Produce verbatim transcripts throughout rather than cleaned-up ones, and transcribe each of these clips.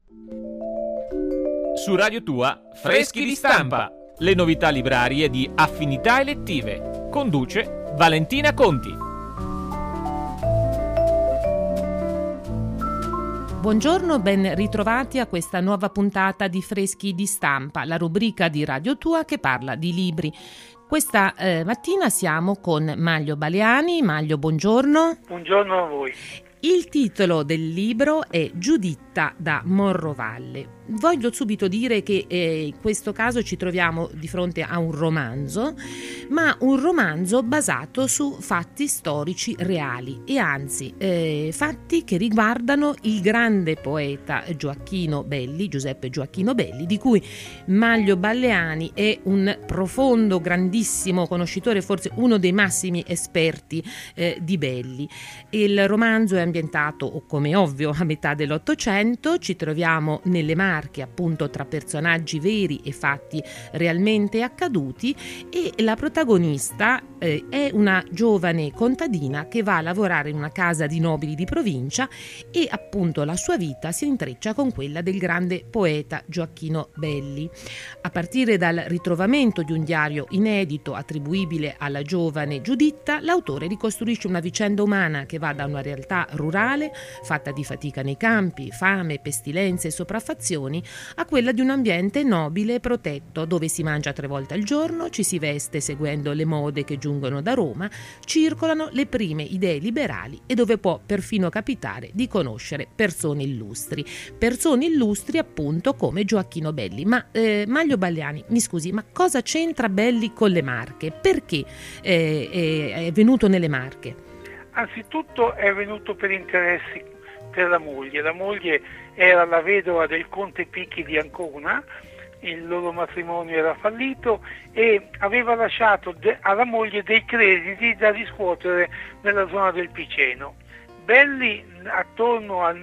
Su Radio Tua, Freschi di Stampa, le novità librarie di Affinità Elettive. Conduce Valentina Conti. Buongiorno, ben ritrovati a questa nuova puntata di Freschi di Stampa, la rubrica di Radio Tua che parla di libri. Questa eh, mattina siamo con Manlio Baleani. Manlio, buongiorno. Buongiorno a voi. Il titolo del libro è Giuditta da Morrovalle. Voglio subito dire che eh, in questo caso ci troviamo di fronte a un romanzo, ma un romanzo basato su fatti storici reali e anzi eh, fatti che riguardano il grande poeta Gioacchino Belli, Giuseppe Gioacchino Belli, di cui Manlio Baleani è un profondo, grandissimo conoscitore, forse uno dei massimi esperti eh, di Belli. Il romanzo è ambientato, come ovvio, a metà dell'Ottocento. Ci troviamo nelle Marche, appunto, tra personaggi veri e fatti realmente accaduti, e la protagonista eh, è una giovane contadina che va a lavorare in una casa di nobili di provincia e appunto la sua vita si intreccia con quella del grande poeta Gioacchino Belli. A partire dal ritrovamento di un diario inedito attribuibile alla giovane Giuditta, l'autore ricostruisce una vicenda umana che va da una realtà rurale fatta di fatica nei campi, fame, pestilenze e sopraffazioni, a quella di un ambiente nobile e protetto, dove si mangia tre volte al giorno, ci si veste seguendo le mode che giungono da Roma, circolano le prime idee liberali e dove può perfino capitare di conoscere persone illustri. Persone illustri appunto come Gioacchino Belli. Ma eh, Manlio Baleani, mi scusi, ma cosa c'entra Belli con le Marche? Perché eh, è, è venuto nelle Marche? Anzitutto è venuto per interessi per la moglie. La moglie era la vedova del conte Picchi di Ancona, il loro matrimonio era fallito e aveva lasciato de- alla moglie dei crediti da riscuotere nella zona del Piceno. Belli, attorno al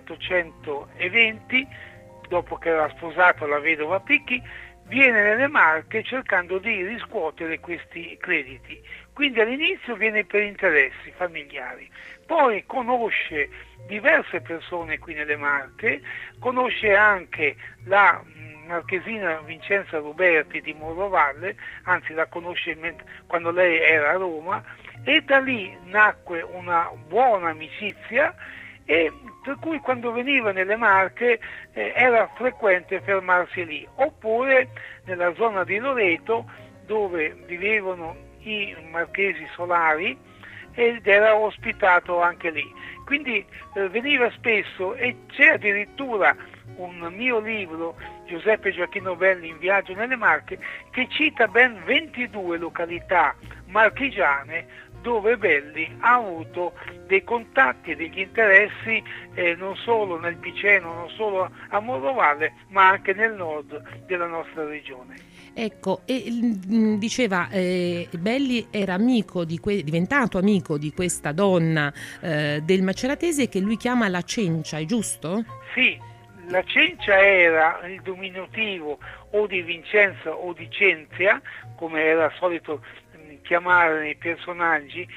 milleottocentoventi, dopo che aveva sposato la vedova Picchi, viene nelle Marche cercando di riscuotere questi crediti. Quindi all'inizio viene per interessi familiari, poi conosce diverse persone qui nelle Marche, conosce anche la marchesina Vincenza Ruberti di Morrovalle, anzi la conosce quando lei era a Roma, e da lì nacque una buona amicizia, e per cui quando veniva nelle Marche eh, era frequente fermarsi lì, oppure nella zona di Loreto dove vivevano i marchesi Solari, ed era ospitato anche lì. Quindi eh, veniva spesso, e c'è addirittura un mio libro, Giuseppe Gioacchino Belli in viaggio nelle Marche, che cita ben ventidue località marchigiane dove Belli ha avuto dei contatti e degli interessi eh, non solo nel Piceno, non solo a Morrovalle, ma anche nel nord della nostra regione. Ecco, e mh, diceva eh, Belli era amico di que- diventato amico di questa donna eh, del Maceratese che lui chiama la Cencia, è giusto? Sì, la Cencia era il diminutivo o di Vincenza o di Cenzia, come era solito chiamare i personaggi,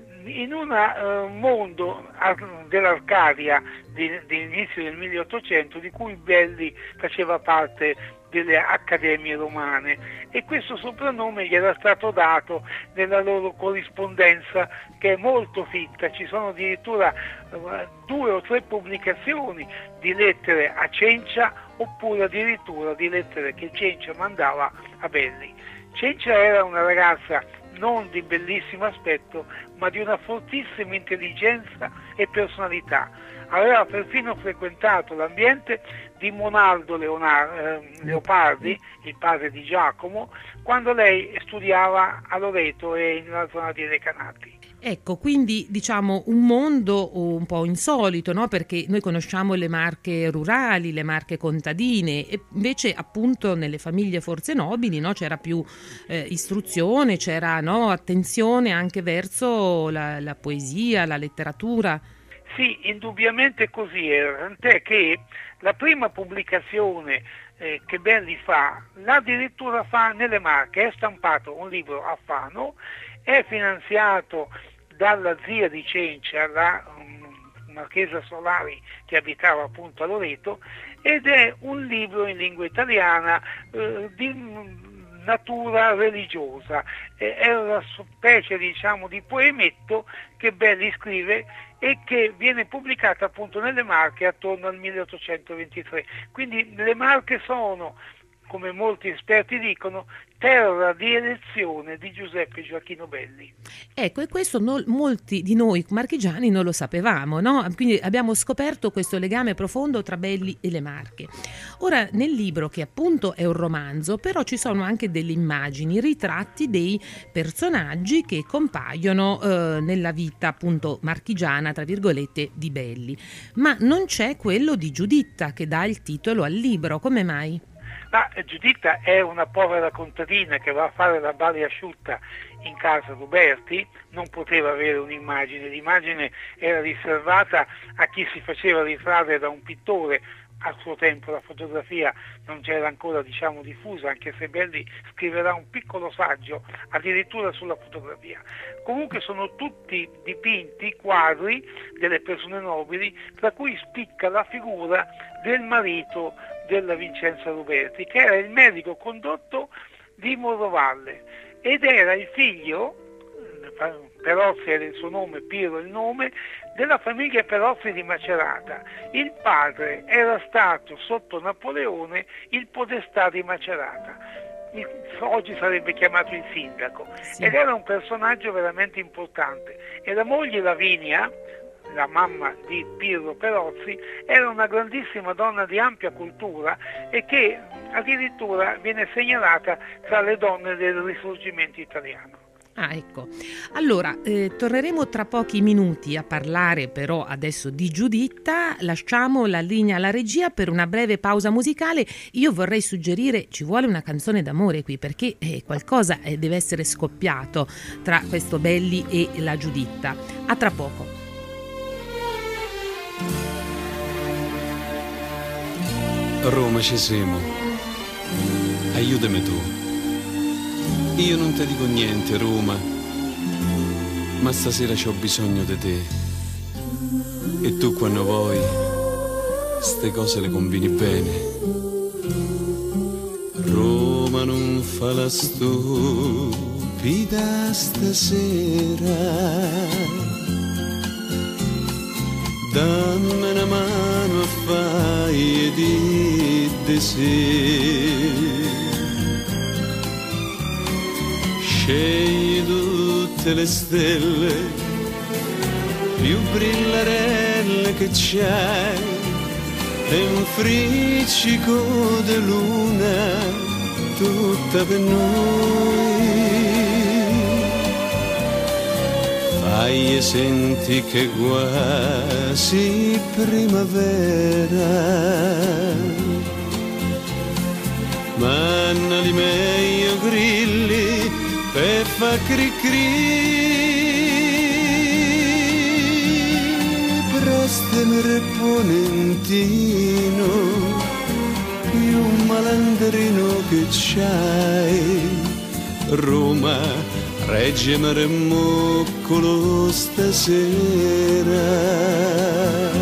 in un uh, mondo dell'Arcadia dell'inizio del milleottocento di cui Belli faceva parte delle accademie romane, e questo soprannome gli era stato dato nella loro corrispondenza, che è molto fitta. Ci sono addirittura uh, due o tre pubblicazioni di lettere a Cencia, oppure addirittura di lettere che Cencia mandava a Belli. Cencia era una ragazza non di bellissimo aspetto, ma di una fortissima intelligenza e personalità. Aveva perfino frequentato l'ambiente di Monaldo Leonar- eh, Leopardi, il padre di Giacomo, quando lei studiava a Loreto e nella zona di Recanati. Ecco, quindi diciamo un mondo un po' insolito, no? Perché noi conosciamo le Marche rurali, le Marche contadine, e invece appunto nelle famiglie forze nobili, no? C'era più eh, istruzione, c'era, no, attenzione anche verso la, la poesia, la letteratura. Sì, indubbiamente così era, tant'è che la prima pubblicazione eh, che Belli fa, l'ha addirittura fa nelle Marche, è stampato un libro a Fano, è finanziato dalla zia di Cencia, la um, marchesa Solari, che abitava appunto a Loreto, ed è un libro in lingua italiana eh, di natura religiosa, eh, è una specie diciamo di poemetto che Belli scrive e che viene pubblicata appunto nelle Marche attorno al milleottocentoventitré. Quindi le Marche sono, come molti esperti dicono, terra di elezione di Giuseppe Gioacchino Belli. Ecco, e questo no, molti di noi marchigiani non lo sapevamo, no? Quindi abbiamo scoperto questo legame profondo tra Belli e le Marche. Ora, nel libro, che appunto è un romanzo, però ci sono anche delle immagini, ritratti dei personaggi che compaiono eh, nella vita appunto marchigiana, tra virgolette, di Belli. Ma non c'è quello di Giuditta, che dà il titolo al libro. Come mai? Ma Giuditta è una povera contadina che va a fare la balia asciutta in casa Ruberti, non poteva avere un'immagine, l'immagine era riservata a chi si faceva ritrarre da un pittore. Al suo tempo la fotografia non c'era ancora diciamo diffusa, anche se Belli scriverà un piccolo saggio addirittura sulla fotografia. Comunque sono tutti dipinti quadri delle persone nobili, tra cui spicca la figura del marito della Vincenza Ruberti, che era il medico condotto di Morrovalle ed era il figlio, Perozzi era il suo nome, Piero il nome, della famiglia Perozzi di Macerata. Il padre era stato sotto Napoleone il podestà di Macerata, il, oggi sarebbe chiamato il sindaco, sì. Ed era un personaggio veramente importante. E la moglie Lavinia, la mamma di Pirro Perozzi, era una grandissima donna di ampia cultura e che addirittura viene segnalata tra le donne del Risorgimento italiano. Ah, ecco. Allora, eh, torneremo tra pochi minuti a parlare però adesso di Giuditta. Lasciamo la linea alla regia per una breve pausa musicale. Io vorrei suggerire, ci vuole una canzone d'amore qui, perché eh, qualcosa eh, deve essere scoppiato tra questo Belli e la Giuditta. A tra poco. Roma ci siamo, aiutami tu. Io non ti dico niente, Roma, ma stasera c'ho bisogno di te. E tu quando vuoi, ste cose le combini bene. Roma non fa la stupida stasera, dammi una mano a fai di desì. Scegli tutte le stelle più brillarelle che c'hai e un friccico di luna tutta per noi. Fai senti che quasi primavera, manna di meglio grilli per fa cri cri. Presto mi reponentino più un malandrino che c'hai. Roma, reggimi remoccolo stasera.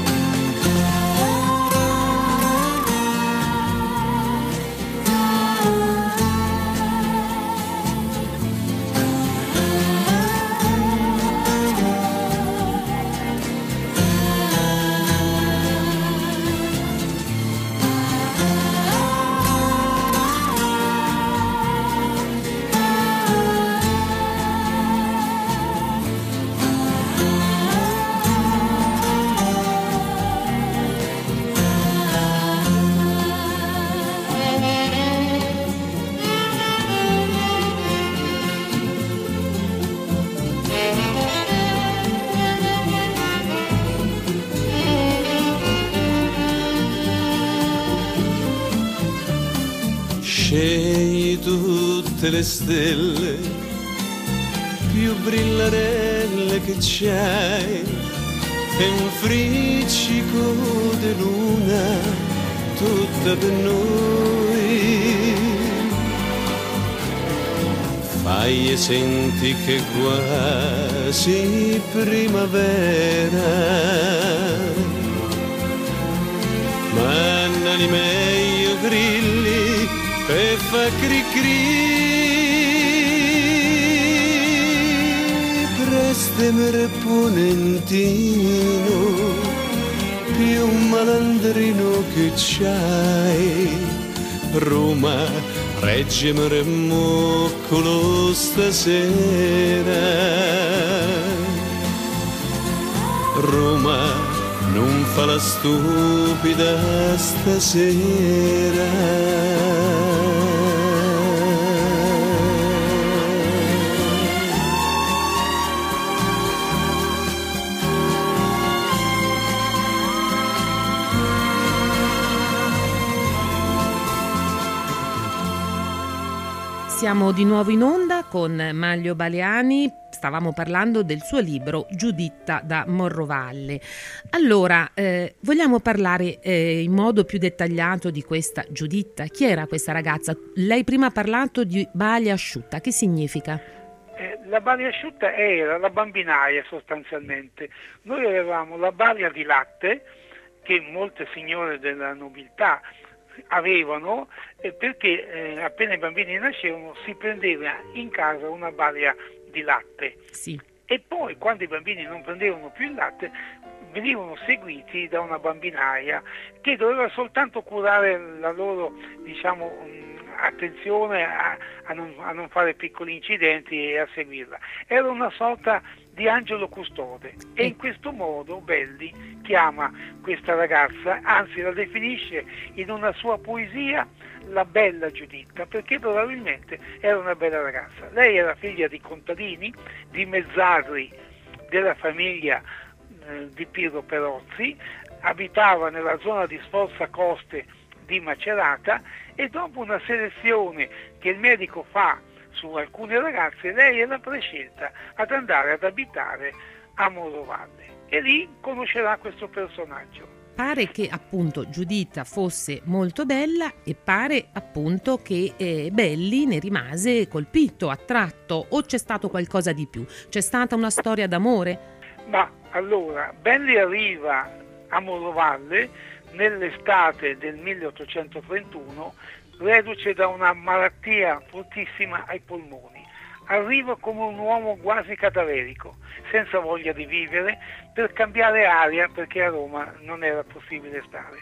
Scegli tutte le stelle più brillarelle che c'hai e un friccico di luna tutta per noi. fai e senti che quasi primavera, mannali meglio grilli e fa cri cri, prestemere ponentino, più malandrino che c'hai, Roma, reggimere moccolo stasera, Roma, non fa la stupida stasera. Siamo di nuovo in onda con Manlio Baleani, stavamo parlando del suo libro Giuditta da Morrovalle. Allora, eh, vogliamo parlare eh, in modo più dettagliato di questa Giuditta. Chi era questa ragazza? Lei prima ha parlato di balia asciutta, che significa? Eh, la balia asciutta era la bambinaia sostanzialmente. Noi avevamo la balia di latte che molte signore della nobiltà avevano, eh, perché eh, appena i bambini nascevano si prendeva in casa una balia di latte, sì. E poi quando i bambini non prendevano più il latte venivano seguiti da una bambinaia che doveva soltanto curare la loro, diciamo, attenzione a, a, non, a non fare piccoli incidenti e a seguirla. Era una sorta di angelo custode e in questo modo Belli chiama questa ragazza, anzi la definisce in una sua poesia la bella Giuditta, perché probabilmente era una bella ragazza. Lei era figlia di contadini, di mezzadri della famiglia eh, di Pirro Perozzi, abitava nella zona di Sforza Coste di Macerata e dopo una selezione che il medico fa su alcune ragazze, lei era prescelta ad andare ad abitare a Morrovalle e lì conoscerà questo personaggio. Pare che appunto Giuditta fosse molto bella e pare appunto che eh, Belli ne rimase colpito, attratto, o c'è stato qualcosa di più? C'è stata una storia d'amore? Ma allora, Belli arriva a Morrovalle nell'estate del milleottocentotrentuno, reduce da una malattia fortissima ai polmoni. Arriva come un uomo quasi cadaverico, senza voglia di vivere, per cambiare aria, perché a Roma non era possibile stare.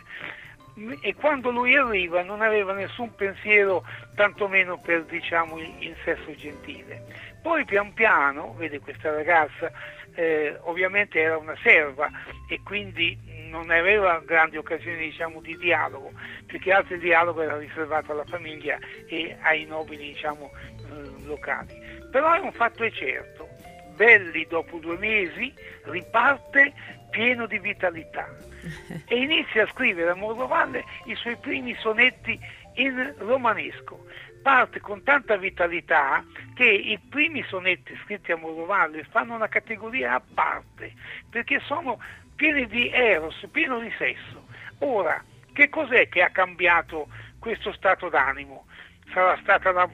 E quando lui arriva non aveva nessun pensiero, tantomeno per, diciamo, il, il sesso gentile. Poi pian piano, vede questa ragazza, eh, ovviamente era una serva e quindi non aveva grandi occasioni, diciamo, di dialogo, più che altro il dialogo era riservato alla famiglia e ai nobili, diciamo, eh, locali. Però è un fatto è certo, Belli dopo due mesi riparte pieno di vitalità e inizia a scrivere a Morrovalle i suoi primi sonetti in romanesco. Parte con tanta vitalità che i primi sonetti scritti a Morrovalle fanno una categoria a parte, perché sono pieni di eros, pieni di sesso. Ora, che cos'è che ha cambiato questo stato d'animo? Sarà stata la,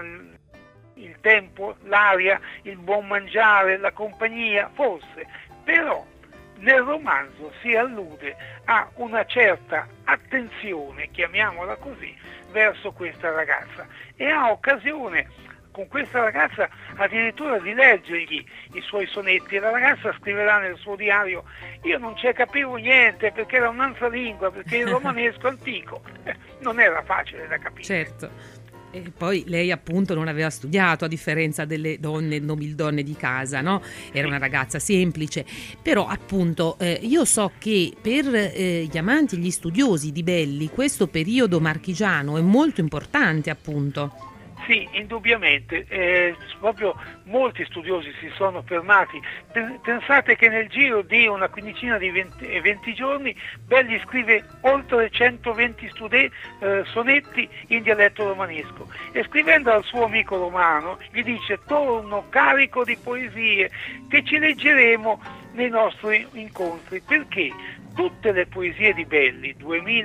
il tempo, l'aria, il buon mangiare, la compagnia? Forse, però nel romanzo si allude a una certa attenzione, chiamiamola così, verso questa ragazza e ha occasione con questa ragazza addirittura di leggergli i suoi sonetti. La ragazza scriverà nel suo diario: io non ci capivo niente perché era un'altra lingua, perché il romanesco antico non era facile da capire. Certo. E poi lei appunto non aveva studiato, a differenza delle donne, nobildonne di casa, no? Era una ragazza semplice, però appunto eh, io so che per eh, gli amanti e gli studiosi di Belli questo periodo marchigiano è molto importante, appunto. Sì, indubbiamente, eh, proprio molti studiosi si sono fermati. Pensate che nel giro di una quindicina di venti giorni Belli scrive oltre centoventi stude, eh, sonetti in dialetto romanesco e scrivendo al suo amico romano gli dice: torno carico di poesie che ci leggeremo nei nostri incontri. Perché? tutte le poesie di Belli,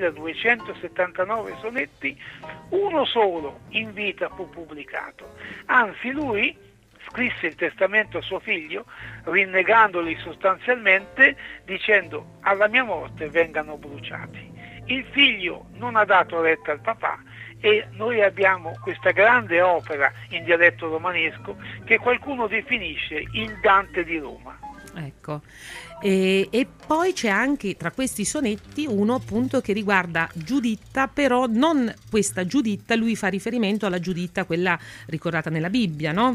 duemiladuecentosettantanove sonetti, uno solo in vita fu pubblicato. Anzi, lui scrisse il testamento a suo figlio, rinnegandoli sostanzialmente, dicendo: alla mia morte vengano bruciati. Il figlio non ha dato retta al papà e noi abbiamo questa grande opera in dialetto romanesco che qualcuno definisce il Dante di Roma. Ecco, e, e poi c'è anche tra questi sonetti uno appunto che riguarda Giuditta, però non questa Giuditta, lui fa riferimento alla Giuditta, quella ricordata nella Bibbia, no?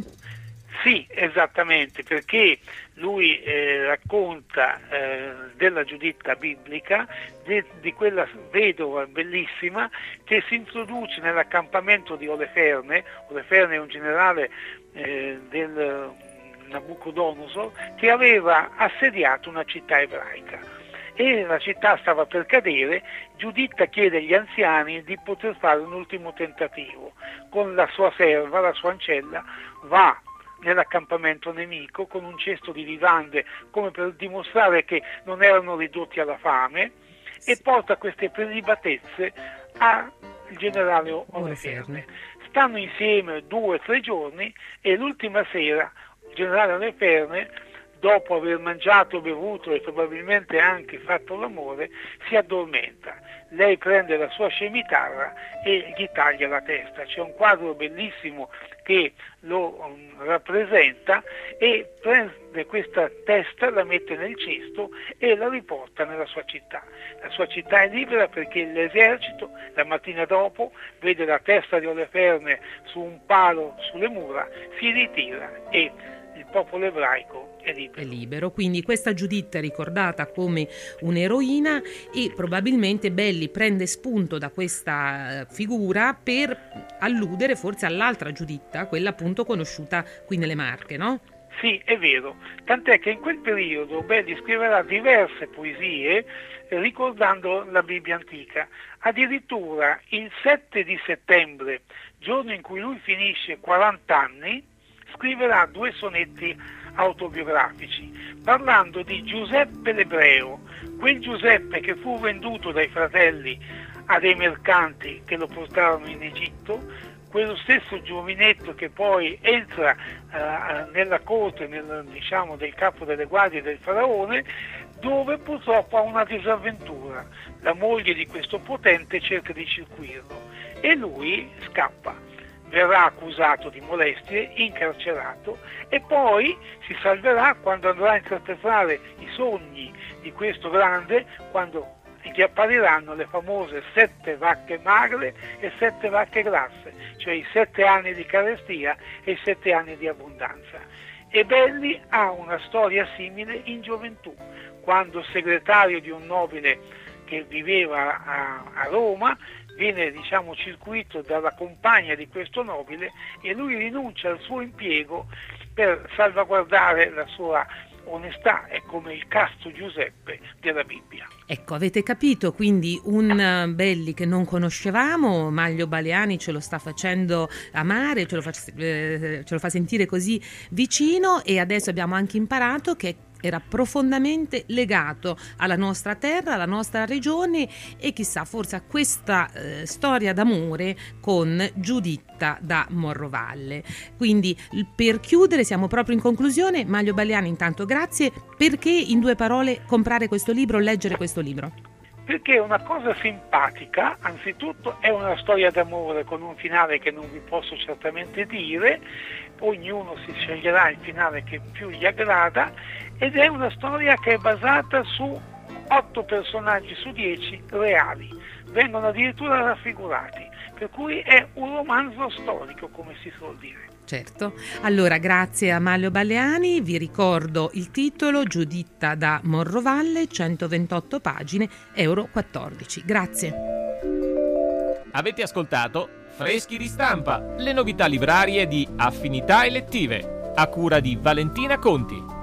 Sì, esattamente, perché lui eh, racconta eh, della Giuditta biblica, de, di quella vedova bellissima che si introduce nell'accampamento di Oleferne. Oleferne è un generale eh, del Nabucodonosor che aveva assediato una città ebraica e la città stava per cadere. Giuditta chiede agli anziani di poter fare un ultimo tentativo. Con la sua serva, la sua ancella, va nell'accampamento nemico con un cesto di vivande come per dimostrare che non erano ridotti alla fame e porta queste prelibatezze al generale Oleferne. Stanno insieme due o tre giorni e l'ultima sera il generale Oleferne, dopo aver mangiato, bevuto e probabilmente anche fatto l'amore, si addormenta. Lei prende la sua scimitarra e gli taglia la testa. C'è un quadro bellissimo che lo um, rappresenta, e prende questa testa, la mette nel cesto e la riporta nella sua città. La sua città è libera perché l'esercito la mattina dopo vede la testa di Oleferne su un palo sulle mura, si ritira e il popolo ebraico è libero. È libero, quindi questa Giuditta è ricordata come un'eroina e probabilmente Belli prende spunto da questa figura per alludere forse all'altra Giuditta, quella appunto conosciuta qui nelle Marche, no? Sì, è vero, tant'è che in quel periodo Belli scriverà diverse poesie ricordando la Bibbia antica. Addirittura il sette di settembre, giorno in cui lui finisce quaranta anni, scriverà due sonetti autobiografici parlando di Giuseppe l'Ebreo, quel Giuseppe che fu venduto dai fratelli a dei mercanti che lo portarono in Egitto, quello stesso giovinetto che poi entra uh, nella corte nel, diciamo, del capo delle guardie del faraone, dove purtroppo ha una disavventura. La moglie di questo potente cerca di circuirlo e lui scappa. Verrà accusato di molestie, incarcerato e poi si salverà quando andrà a interpretare i sogni di questo grande, quando gli appariranno le famose sette vacche magre e sette vacche grasse, cioè i sette anni di carestia e i sette anni di abbondanza. E Belli ha una storia simile in gioventù, quando segretario di un nobile che viveva a, a Roma, viene diciamo circuito dalla compagna di questo nobile e lui rinuncia al suo impiego per salvaguardare la sua onestà. È come il casto Giuseppe della Bibbia. Ecco, avete capito, quindi un Belli che non conoscevamo, Manlio Baleani ce lo sta facendo amare, ce lo fa, eh, ce lo fa sentire così vicino, e adesso abbiamo anche imparato che era profondamente legato alla nostra terra, alla nostra regione e chissà forse a questa eh, storia d'amore con Giuditta da Morrovalle. Quindi per chiudere, siamo proprio in conclusione. Manlio Baleani, intanto grazie. Perché in due parole comprare questo libro, leggere questo libro? Perché è una cosa simpatica, anzitutto è una storia d'amore con un finale che non vi posso certamente dire, ognuno si sceglierà il finale che più gli aggrada, ed è una storia che è basata su otto personaggi su dieci reali, vengono addirittura raffigurati, per cui è un romanzo storico, come si suol dire. Certo, allora grazie a Manlio Baleani, vi ricordo il titolo: Giuditta da Morrovalle, centoventotto pagine, euro quattordici. Grazie. Avete ascoltato Freschi di Stampa, le novità librarie di Affinità Elettive, a cura di Valentina Conti.